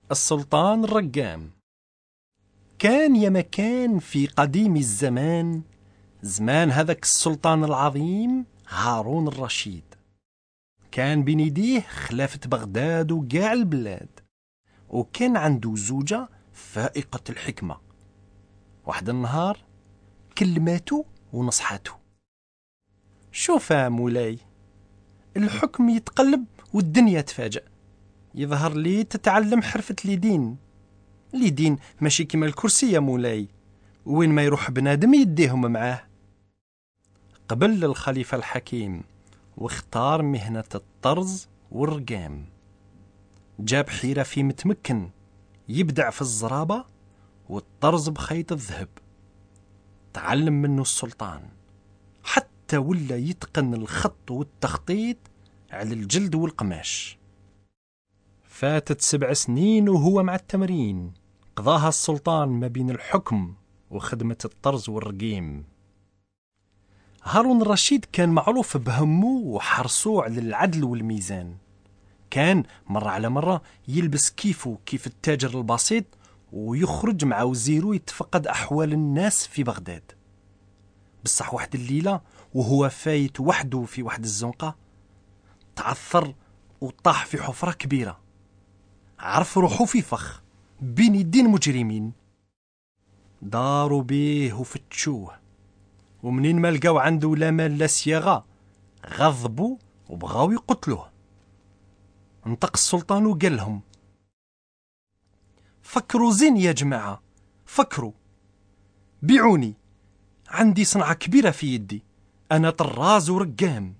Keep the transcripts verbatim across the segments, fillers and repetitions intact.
السلطان الرقام. كان يا مكان في قديم الزمان، زمان هذاك السلطان العظيم هارون الرشيد. كان بين يديه خلافة بغداد وقاع البلاد، وكان عنده زوجة فائقة الحكمة. واحد النهار كلماته ونصحاته: شوف يا مولاي، الحكم يتقلب والدنيا تفاجأ. يظهر لي تتعلم حرفة اليدين. اليدين ماشي كما الكرسي يا مولاي، وين ما يروح بنادم يديهم معاه. قبل الخليفة الحكيم واختار مهنة الطرز والرقام. جاب حرفي متمكن يبدع في الزرابة والطرز بخيط الذهب. تعلم منه السلطان حتى ولا يتقن الخط والتخطيط على الجلد والقماش. فاتت سبع سنين وهو مع التمرين قضاها السلطان ما بين الحكم وخدمة الطرز والرقيم. هارون الرشيد كان معروف بهمه وحرصه على العدل والميزان. كان مرة على مرة يلبس كيفه كيف التاجر البسيط ويخرج مع وزيره يتفقد أحوال الناس في بغداد. بصح واحد الليلة وهو فايت وحده في واحد الزنقة، تعثر وطاح في حفرة كبيرة. عرف روحو في فخ بين يدين مجرمين. داروا بيه وفتشوه، ومنين ما لقاو عنده لا مال لا صياغة غضبوا وبغاو يقتلوه. انطق السلطان وقال لهم: فكروا زين يا جماعة، فكروا، بيعوني، عندي صنعة كبيرة في يدي، أنا طراز ورقام.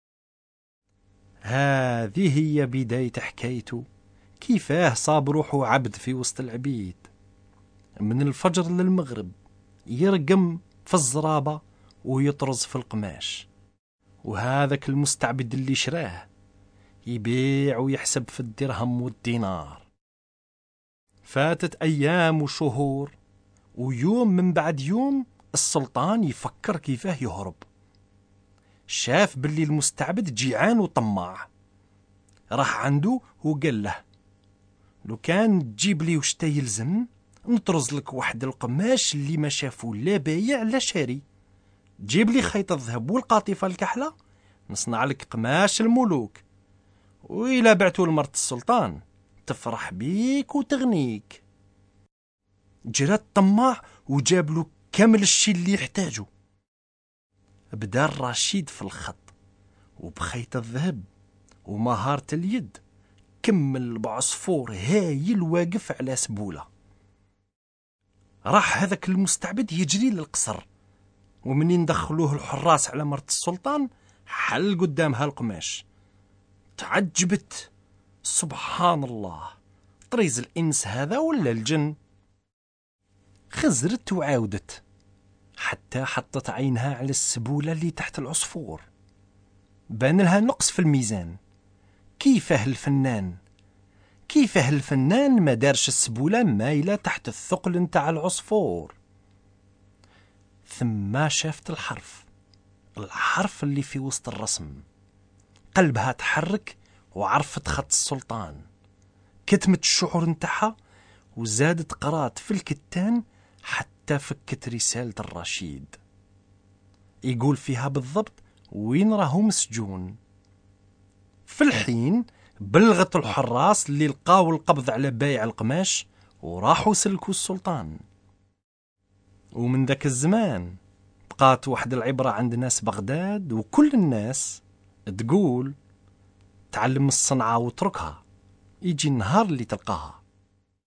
هذه هي بداية حكايته، كيفاه صاب روحه عبد في وسط العبيد. من الفجر للمغرب يرقم في الزرابة ويطرز في القماش، وهذاك المستعبد اللي شراه يبيع ويحسب في الدرهم والدينار. فاتت أيام وشهور، ويوم من بعد يوم السلطان يفكر كيفاه يهرب. شاف باللي المستعبد جيعان وطماع، راح عنده وقال له: لو كان تجيب لي وشتا يلزم نطرز لك واحد القماش اللي ما شافو لا بايع لا شاري. جيب لي خيط الذهب والقاطفة الكحلة نصنع لك قماش الملوك، وإلا بعتو لمرت السلطان تفرح بيك وتغنيك. جرى الطماع وجاب له كامل الشي اللي يحتاجه. بدا الرشيد في الخط وبخيط الذهب ومهارة اليد، كمل بعصفور هايل واقف على سبولة. راح هذاك المستعبد يجري للقصر، ومنين دخلوه الحراس على مرت السلطان حل قدامها القماش. تعجبت: سبحان الله، طريز الإنس هذا ولا الجن؟ خزرت وعاودت حتى حطت عينها على السبولة اللي تحت العصفور. بان لها نقص في الميزان. كيفاه الفنان كيفاه الفنان ما دارش السبولة مايلة تحت الثقل نتاع العصفور. ثم شافت الحرف الحرف اللي في وسط الرسم. قلبها تحرك وعرفت خط السلطان. كتمت الشعور نتاعها وزادت قرات في الكتان حتى فكت رسالة الرشيد يقول فيها بالضبط وين راهو مسجون. في الحين بلغت الحراس اللي لقاو القبض على بايع القماش وراحوا سلكوا السلطان. ومن ذاك الزمان بقات واحد العبرة عند ناس بغداد، وكل الناس تقول: تعلم الصنعة واتركها، يجي النهار اللي تلقاها.